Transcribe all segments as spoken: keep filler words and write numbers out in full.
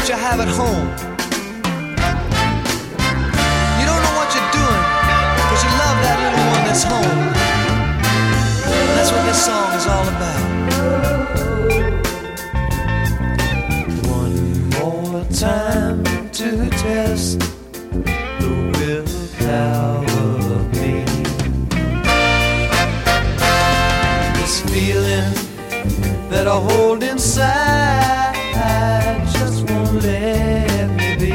what you have at home. You don't know what you're doing, cause you love that little one that's home. That's what this song is all about. One more time to test the willpower of me. This feeling that I hold inside just won't let me be.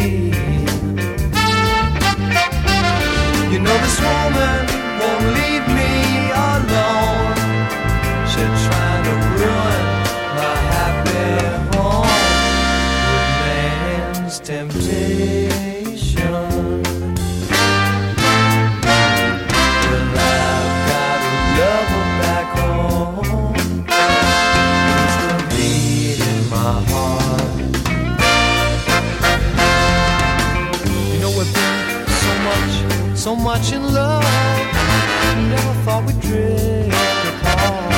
You know this woman won't leave me alone. She's trying to ruin my happy home with man's temptation. Well, I've got a lover back home. He's the beat in my heart. You know we've been so much, so much in love. Never thought we'd drift apart.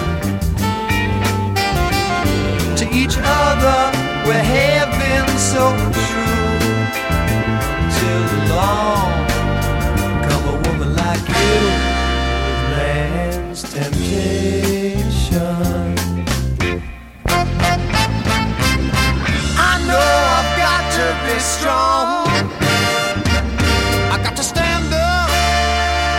To each other we have been so true, till along come a woman like you with man's temptation. I know I've got to be strong.